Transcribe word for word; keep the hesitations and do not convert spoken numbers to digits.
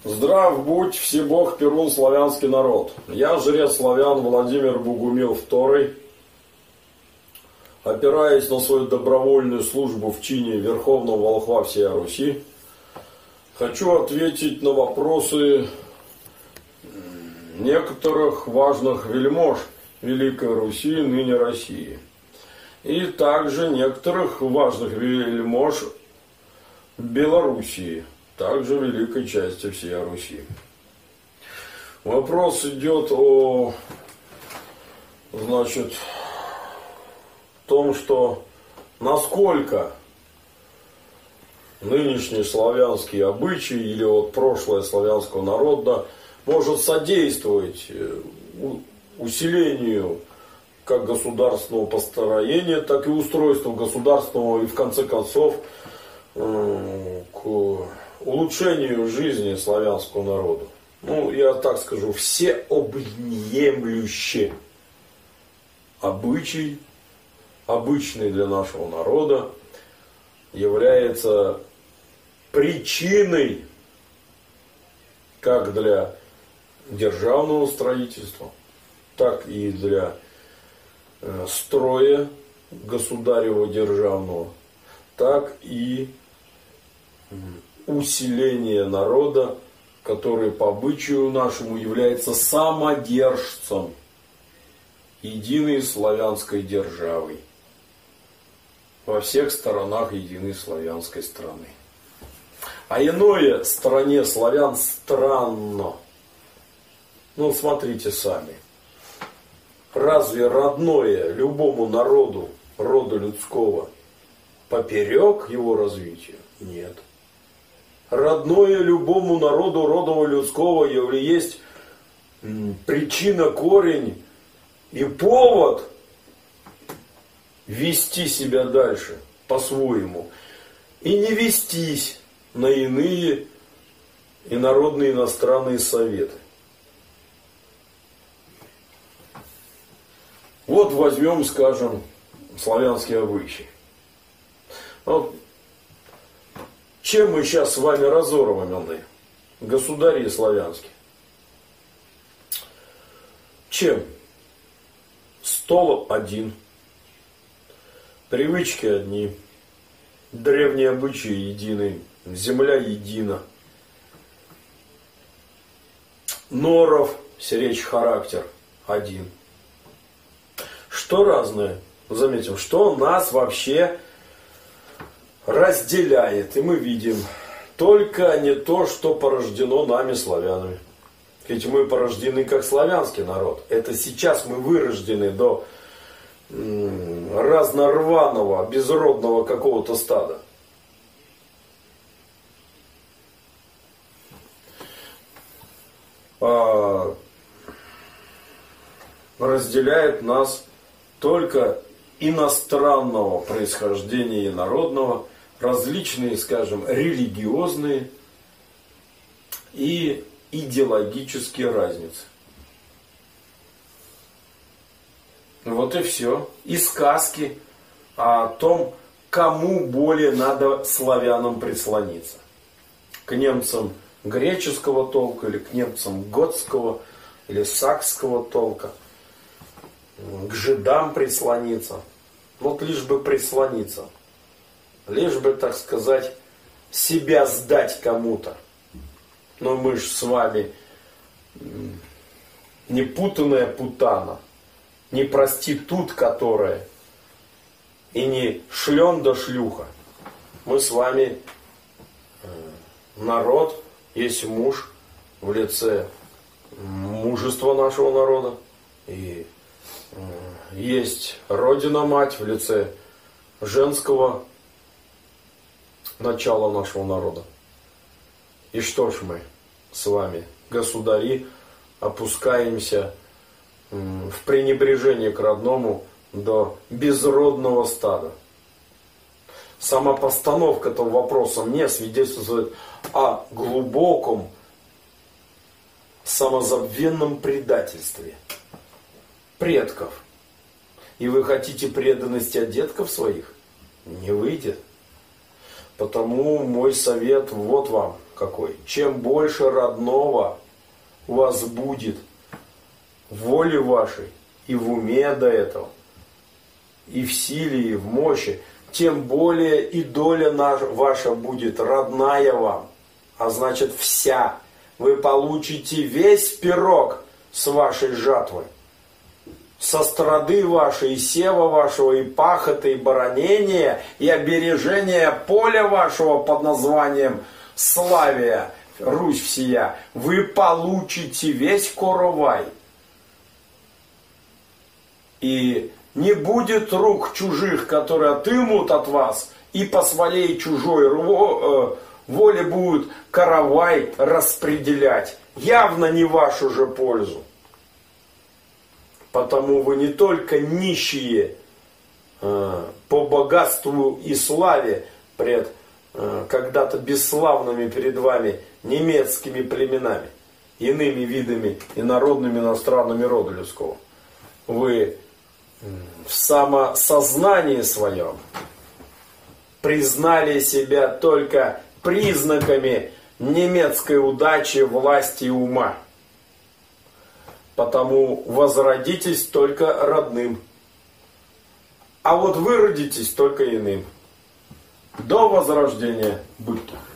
Здрав будь, всебог Перун, славянский народ. Я, жрец славян Владимир Богумил второй, опираясь на свою добровольную службу в чине Верховного Волхва всей Руси, хочу ответить на вопросы некоторых важных вельмож Великой Руси, ныне России, и также некоторых важных вельмож Белоруссии, также великой части всей Руси. Вопрос идет о, значит, том, что насколько нынешние славянские обычаи или вот прошлое славянского народа может содействовать усилению как государственного построения, так и устройства государственного и в конце концов к улучшению жизни славянского народа. Ну, я так скажу, всеобъемлющий обычай, обычный для нашего народа, является причиной как для державного строительства, так и для строя государева державного, так и усиление народа, который по обычаю нашему является самодержцем единой славянской державы во всех сторонах единой славянской страны. А иное стране славян странно. Ну, смотрите сами. Разве родное любому народу, рода людского, поперек его развития? Нет. Родное любому народу, рода людского, есть причина, корень и повод вести себя дальше по-своему. И не вестись на иные инородные иностранные советы. Вот возьмем, скажем, славянские обычаи. Вот чем мы сейчас с вами разорваны, государи славянские? Чем? Стол один, привычки одни, древние обычаи едины, земля едина, норов, сиречь характер один. Что разное? Заметим, что нас вообще разделяет, и мы видим только не то, что порождено нами славянами. Ведь мы порождены как славянский народ. Это сейчас мы вырождены до разнорваного, безродного какого-то стада. А разделяет нас только иностранного происхождения и народного, различные, скажем, религиозные и идеологические разницы. Вот и все. И сказки о том, кому более надо славянам прислониться. К немцам греческого толка, или к немцам готского, или сакского толка. К жидам прислониться. Вот лишь бы прислониться. Лишь бы, так сказать, себя сдать кому-то. Но мы ж с вами не путанная путана, не проститут, которая, и не шлен да шлюха. Мы с вами народ, есть муж в лице мужества нашего народа, и есть Родина-Мать в лице женского начала нашего народа. И что ж мы с вами, государи, опускаемся в пренебрежение к родному до безродного стада. Сама постановка этого вопроса мне свидетельствует о глубоком самозабвенном предательстве предков. И вы хотите преданности от детков своих? Не выйдет. Потому мой совет вот вам, какой. Чем больше родного у вас будет в воле вашей и в уме до этого, и в силе, и в мощи, тем более и доля наша, ваша будет родная вам, а значит вся. Вы получите весь пирог с вашей жатвой. Со страды вашей, и сева вашего, и пахота, и баронения, и обережения поля вашего под названием Славия, Русь всея, вы получите весь коровай. И не будет рук чужих, которые отымут от вас, и по своей чужой воле будут коровай распределять, явно не в вашу же пользу. Потому вы не только нищие э, по богатству и славе пред э, когда-то бесславными перед вами немецкими племенами, иными видами и народными иностранными рода людского. Вы в самосознании своем признали себя только признаками немецкой удачи, власти и ума. Потому возродитесь только родным, а вот выродитесь только иным. До возрождения будьте.